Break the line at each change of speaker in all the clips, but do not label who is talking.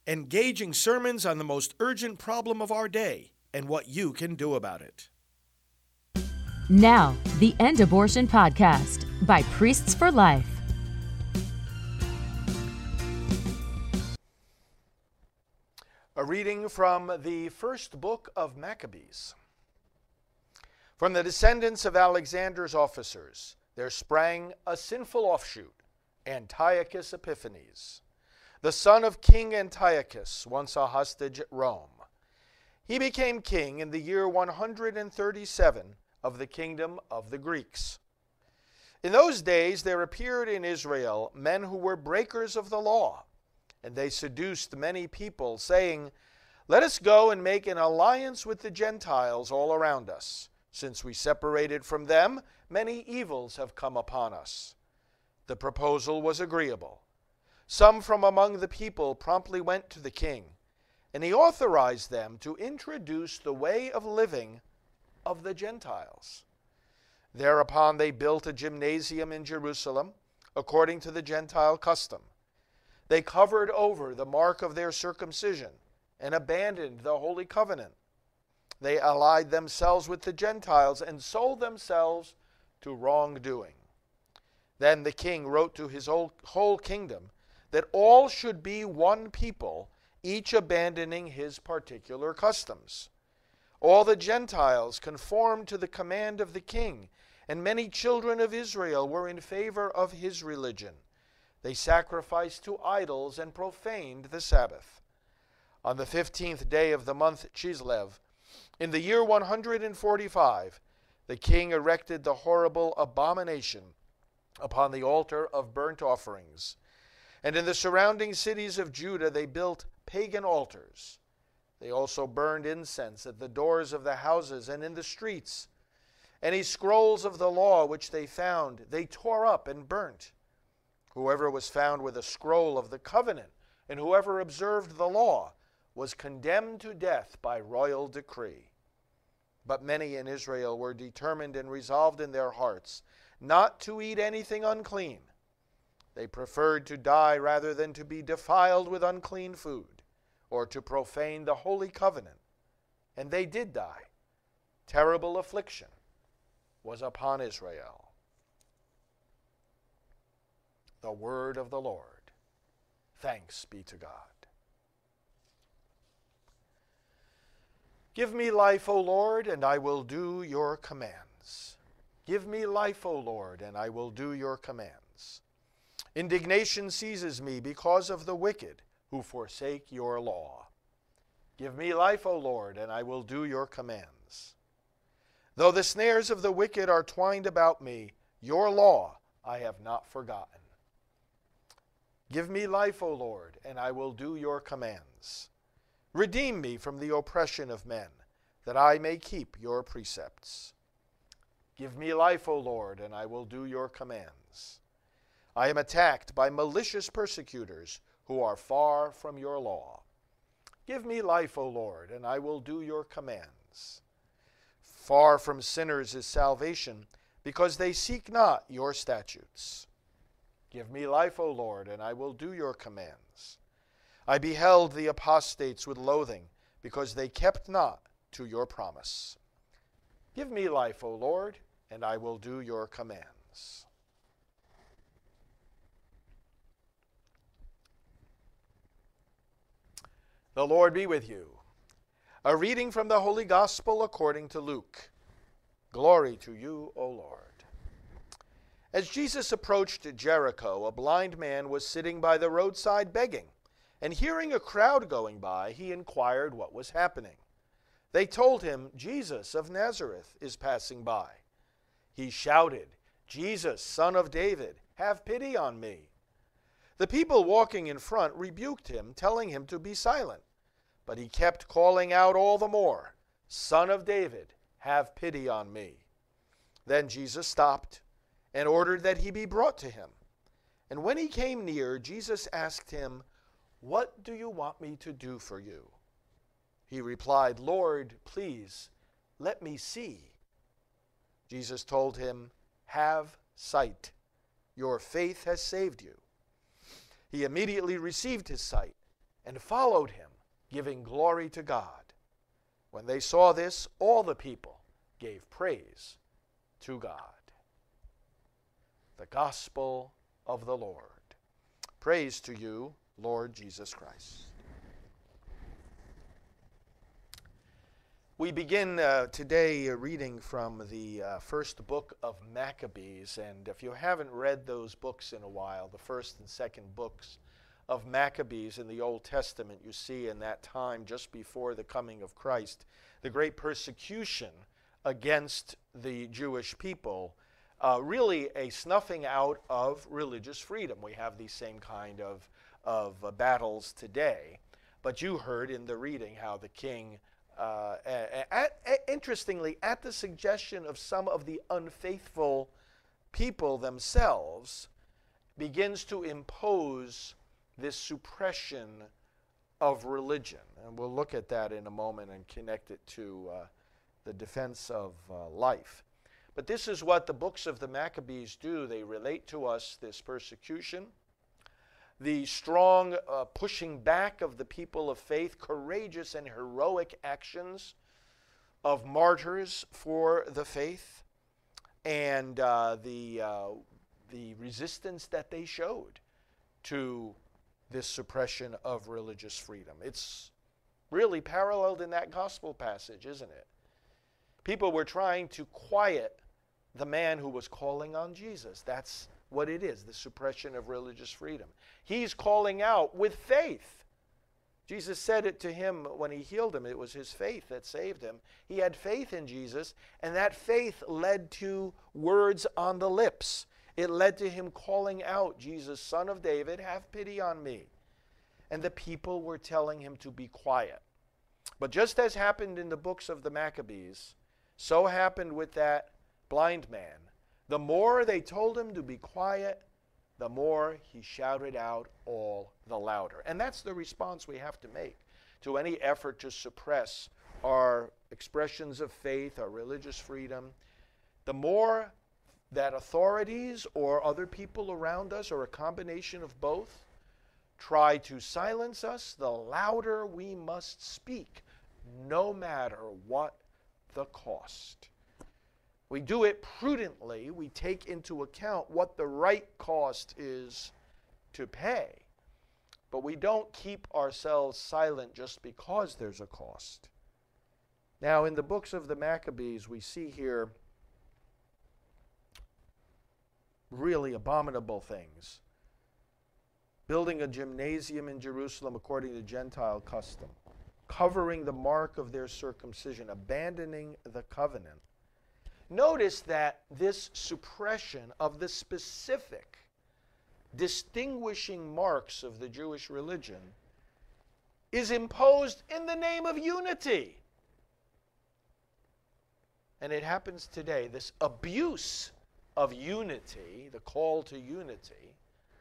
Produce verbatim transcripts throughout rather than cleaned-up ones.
engaging sermons on the most urgent problem of our day and what you can do about it.
Now, the End Abortion Podcast by Priests for Life.
A reading from the first book of Maccabees. From the descendants of Alexander's officers, there sprang a sinful offshoot, Antiochus Epiphanes, the son of King Antiochus, once a hostage at Rome. He became king in the year one hundred thirty-seven of the kingdom of the Greeks. In those days there appeared in Israel men who were breakers of the law, and they seduced many people, saying, "Let us go and make an alliance with the Gentiles all around us. Since we separated from them, many evils have come upon us." The proposal was agreeable. Some from among the people promptly went to the king, and he authorized them to introduce the way of living of the Gentiles. Thereupon they built a gymnasium in Jerusalem, according to the Gentile custom. They covered over the mark of their circumcision and abandoned the Holy Covenant. They allied themselves with the Gentiles and sold themselves to wrongdoing. Then the king wrote to his whole, whole kingdom that all should be one people, each abandoning his particular customs. All the Gentiles conformed to the command of the king, and many children of Israel were in favor of his religion. They sacrificed to idols and profaned the Sabbath. On the fifteenth day of the month Chislev, in the year one hundred forty-five, the king erected the horrible abomination upon the altar of burnt offerings. And in the surrounding cities of Judah they built pagan altars. They also burned incense at the doors of the houses and in the streets. Any scrolls of the law which they found, they tore up and burnt. Whoever was found with a scroll of the covenant, and whoever observed the law, was condemned to death by royal decree. But many in Israel were determined and resolved in their hearts not to eat anything unclean. They preferred to die rather than to be defiled with unclean food, or to profane the holy covenant. And they did die. Terrible affliction was upon Israel. The word of the Lord. Thanks be to God. Give me life, O Lord, and I will do your commands. Give me life, O Lord, and I will do your commands. Indignation seizes me because of the wicked who forsake your law. Give me life, O Lord, and I will do your commands. Though the snares of the wicked are twined about me, your law I have not forgotten. Give me life, O Lord, and I will do your commands. Redeem me from the oppression of men, that I may keep your precepts. Give me life, O Lord, and I will do your commands. I am attacked by malicious persecutors who are far from your law. Give me life, O Lord, and I will do your commands. Far from sinners is salvation, because they seek not your statutes. Give me life, O Lord, and I will do your commands. I beheld the apostates with loathing, because they kept not to your promise. Give me life, O Lord, and I will do your commands. The Lord be with you. A reading from the Holy Gospel according to Luke. Glory to you, O Lord. As Jesus approached Jericho, a blind man was sitting by the roadside begging, and hearing a crowd going by, he inquired what was happening. They told him, "Jesus of Nazareth is passing by." He shouted, "Jesus, Son of David, have pity on me." The people walking in front rebuked him, telling him to be silent. But he kept calling out all the more, "Son of David, have pity on me." Then Jesus stopped and ordered that he be brought to him. And when he came near, Jesus asked him, "What do you want me to do for you?" He replied, "Lord, please, let me see." Jesus told him, "Have sight. Your faith has saved you." He immediately received his sight and followed him, giving glory to God. When they saw this, all the people gave praise to God. The Gospel of the Lord. Praise to you, Lord Jesus Christ. We begin uh, today uh, reading from the uh, first book of Maccabees, and if you haven't read those books in a while, the first and second books of Maccabees in the Old Testament, you see in that time just before the coming of Christ, the great persecution against the Jewish people, uh, really a snuffing out of religious freedom. We have these same kind of, of uh, battles today, but you heard in the reading how the king Uh, at, at, interestingly, at the suggestion of some of the unfaithful people themselves, begins to impose this suppression of religion. And we'll look at that in a moment and connect it to uh, the defense of uh, life. But this is what the books of the Maccabees do. They relate to us this persecution, the strong uh, pushing back of the people of faith, courageous and heroic actions of martyrs for the faith, and uh, the, uh, the resistance that they showed to this suppression of religious freedom. It's really paralleled in that gospel passage, isn't it? People were trying to quiet the man who was calling on Jesus. That's what it is, the suppression of religious freedom. He's calling out with faith. Jesus said it to him when he healed him. It was his faith that saved him. He had faith in Jesus, and that faith led to words on the lips. It led to him calling out, Jesus, Son of David, have pity on me. And the people were telling him to be quiet. But just as happened in the books of the Maccabees, so happened with that blind man. The more they told him to be quiet, the more he shouted out all the louder. And that's the response we have to make to any effort to suppress our expressions of faith, our religious freedom. The more that authorities or other people around us, or a combination of both, try to silence us, the louder we must speak, no matter what the cost. We do it prudently. We take into account what the right cost is to pay. But we don't keep ourselves silent just because there's a cost. Now, in the books of the Maccabees, we see here really abominable things. Building a gymnasium in Jerusalem according to Gentile custom. Covering the mark of their circumcision. Abandoning the covenant. Notice that this suppression of the specific distinguishing marks of the Jewish religion is imposed in the name of unity. And it happens today, this abuse of unity, the call to unity,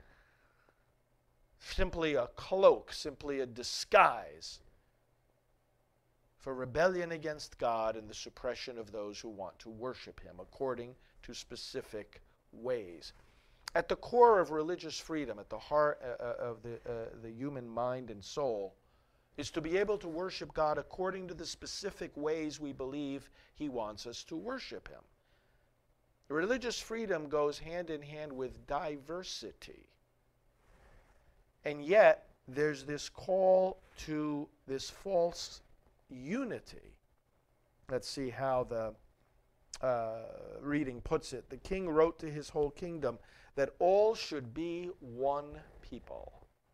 simply a cloak, simply a disguise for rebellion against God and the suppression of those who want to worship him according to specific ways. At the core of religious freedom, at the heart uh, of the, uh, the human mind and soul, is to be able to worship God according to the specific ways we believe he wants us to worship him. Religious freedom goes hand in hand with diversity. And yet, there's this call to this false unity. Let's see how the uh, reading puts it. The king wrote to his whole kingdom that all should be one people.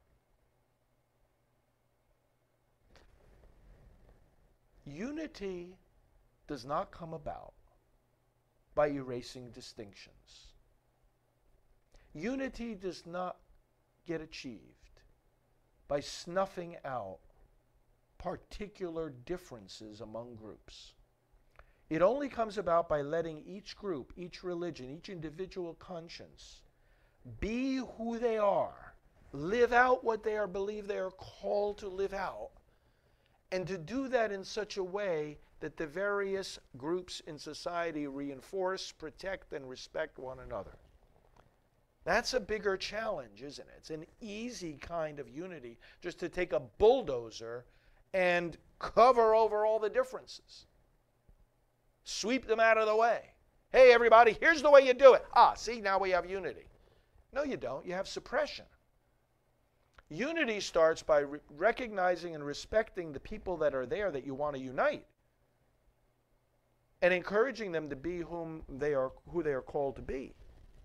Unity does not come about by erasing distinctions. Unity does not get achieved by snuffing out particular differences among groups. It only comes about by letting each group, each religion, each individual conscience be who they are, live out what they are believe they are called to live out, and to do that in such a way that the various groups in society reinforce, protect, and respect one another. That's a bigger challenge, isn't it? It's an easy kind of unity just to take a bulldozer and cover over all the differences. Sweep them out of the way. Hey, everybody, here's the way you do it. Ah, see, now we have unity. No, you don't. You have suppression. Unity starts by re- recognizing and respecting the people that are there that you want to unite, and encouraging them to be whom they are, who they are called to be.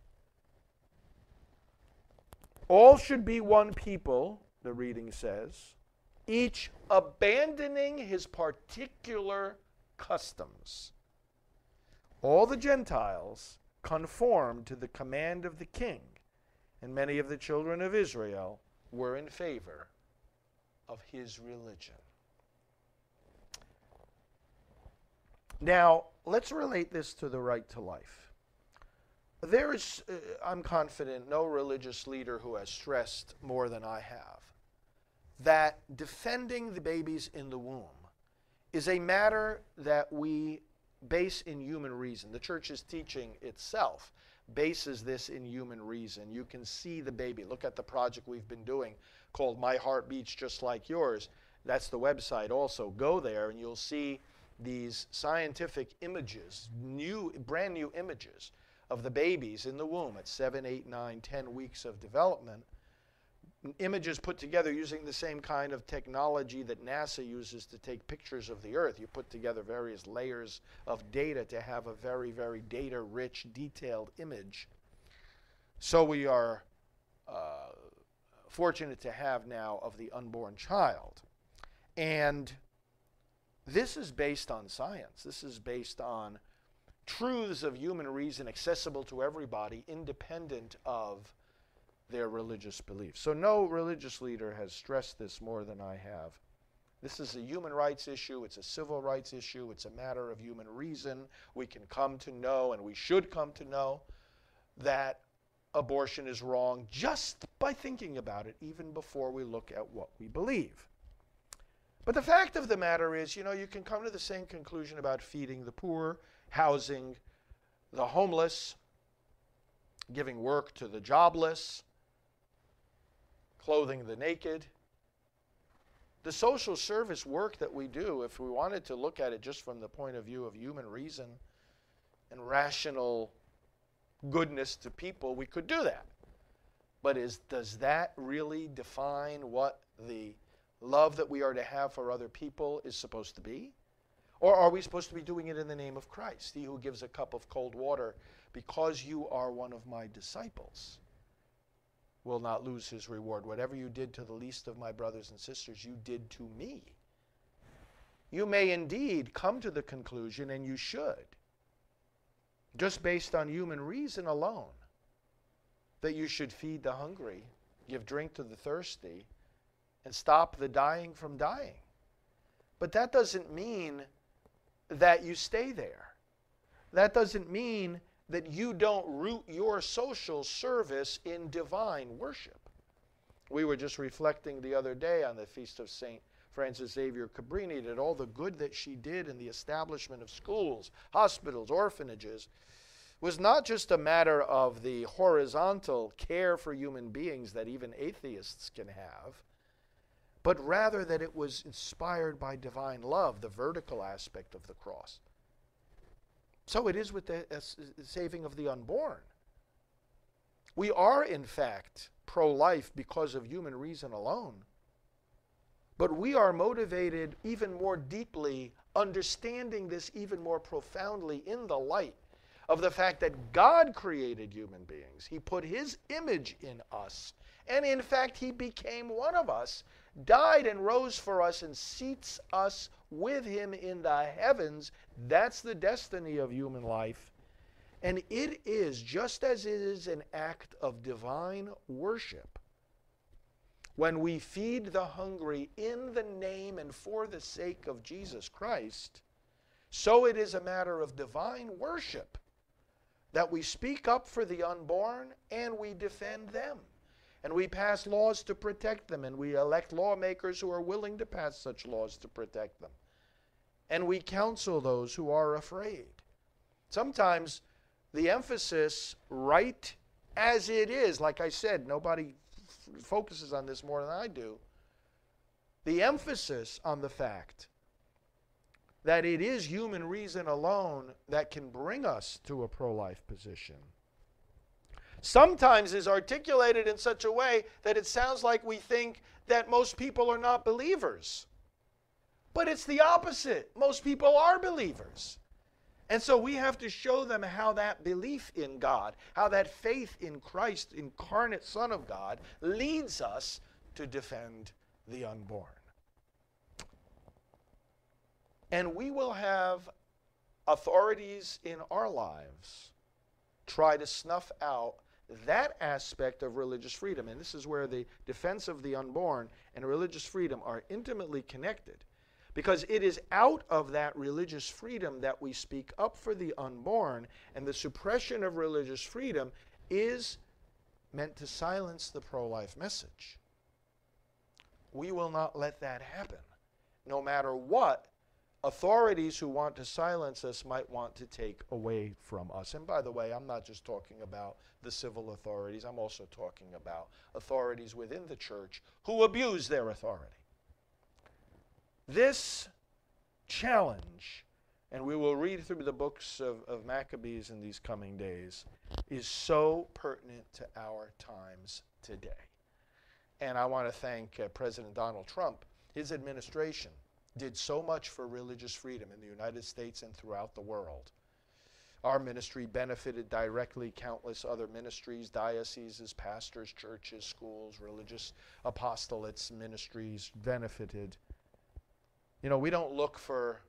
All should be one people, the reading says, each abandoning his particular customs. All the Gentiles conformed to the command of the king, and many of the children of Israel were in favor of his religion. Now, let's relate this to the right to life. There is, uh, I'm confident, no religious leader who has stressed more than I have that defending the babies in the womb is a matter that we base in human reason. The church's teaching itself bases this in human reason. You can see the baby. Look at the project we've been doing called My Heart Beats Just Like Yours. That's the website also. Go there and you'll see these scientific images, new, brand new images of the babies in the womb at seven, eight, nine, ten weeks of development. Images put together using the same kind of technology that NASA uses to take pictures of the Earth. You put together various layers of data to have a very, very data-rich, detailed image. So we are uh, fortunate to have now of the unborn child. And this is based on science. This is based on truths of human reason accessible to everybody, independent of their religious beliefs. So no religious leader has stressed this more than I have. This is a human rights issue. It's a civil rights issue. It's a matter of human reason. We can come to know, and we should come to know, that abortion is wrong just by thinking about it, even before we look at what we believe. But the fact of the matter is, you know, you can come to the same conclusion about feeding the poor, housing the homeless, giving work to the jobless, clothing the naked. The social service work that we do, if we wanted to look at it just from the point of view of human reason and rational goodness to people, we could do that. But is, does that really define what the love that we are to have for other people is supposed to be? Or are we supposed to be doing it in the name of Christ? He who gives a cup of cold water because you are one of my disciples will not lose his reward. Whatever you did to the least of my brothers and sisters, you did to me. You may indeed come to the conclusion, and you should, just based on human reason alone, that you should feed the hungry, give drink to the thirsty, and stop the dying from dying. But that doesn't mean that you stay there. That doesn't mean that you don't root your social service in divine worship. We were just reflecting the other day on the feast of Saint Francis Xavier Cabrini that all the good that she did in the establishment of schools, hospitals, orphanages was not just a matter of the horizontal care for human beings that even atheists can have, but rather that it was inspired by divine love, the vertical aspect of the cross. So it is with the uh, saving of the unborn. We are, in fact, pro-life because of human reason alone. But we are motivated even more deeply, understanding this even more profoundly in the light of the fact that God created human beings. He put his image in us. And in fact, he became one of us, died and rose for us, and seats us with him in the heavens. That's the destiny of human life. And it is, just as it is an act of divine worship, when we feed the hungry in the name and for the sake of Jesus Christ, so it is a matter of divine worship that we speak up for the unborn and we defend them. And we pass laws to protect them, and we elect lawmakers who are willing to pass such laws to protect them. And we counsel those who are afraid. Sometimes the emphasis, right as it is, like I said, nobody f- focuses on this more than I do, the emphasis on the fact that it is human reason alone that can bring us to a pro-life position sometimes is articulated in such a way that it sounds like we think that most people are not believers. But it's the opposite. Most people are believers. And so we have to show them how that belief in God, how that faith in Christ, incarnate Son of God, leads us to defend the unborn. And we will have authorities in our lives try to snuff out that aspect of religious freedom. And this is where the defense of the unborn and religious freedom are intimately connected. Because it is out of that religious freedom that we speak up for the unborn, and the suppression of religious freedom is meant to silence the pro-life message. We will not let that happen, no matter what authorities who want to silence us might want to take away from us. And by the way, I'm not just talking about the civil authorities, I'm also talking about authorities within the church who abuse their authority. This challenge, and we will read through the books of, of Maccabees in these coming days, is so pertinent to our times today. And I want to thank uh, President Donald Trump. His administration did so much for religious freedom in the United States and throughout the world. Our ministry benefited directly countless other ministries, dioceses, pastors, churches, schools, religious apostolates, ministries benefited. You know, we don't look for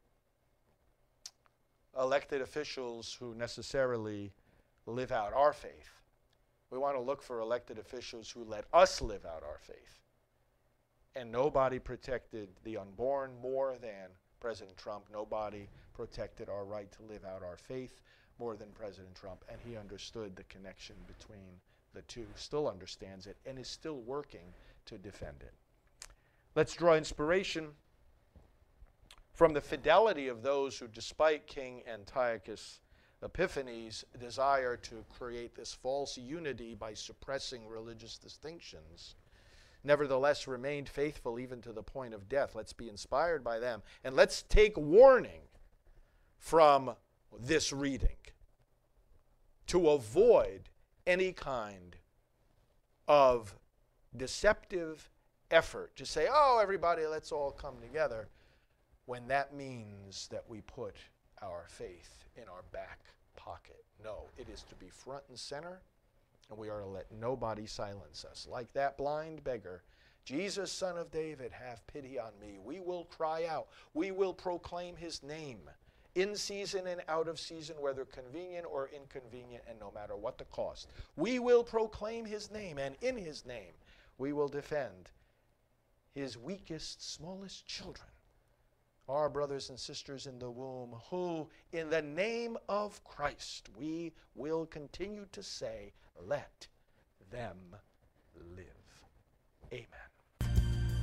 elected officials who necessarily live out our faith. We want to look for elected officials who let us live out our faith. And nobody protected the unborn more than President Trump. Nobody protected our right to live out our faith more than President Trump. And he understood the connection between the two, still understands it, and is still working to defend it. Let's draw inspiration from the fidelity of those who, despite King Antiochus Epiphanes' desire to create this false unity by suppressing religious distinctions, nevertheless remained faithful even to the point of death. Let's be inspired by them. And let's take warning from this reading to avoid any kind of deceptive effort to say, oh, everybody, let's all come together, when that means that we put our faith in our back pocket. No, it is to be front and center, and we are to let nobody silence us. Like that blind beggar, Jesus, Son of David, have pity on me. We will cry out. We will proclaim his name in season and out of season, whether convenient or inconvenient, and no matter what the cost. We will proclaim his name, and in his name we will defend his weakest, smallest children, our brothers and sisters in the womb, who, in the name of Christ, we will continue to say, let them live. Amen.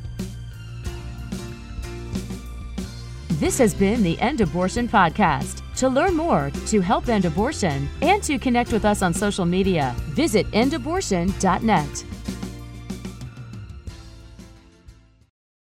This has been the End Abortion Podcast. To learn more, to help end abortion, and to connect with us on social media, visit end abortion dot net.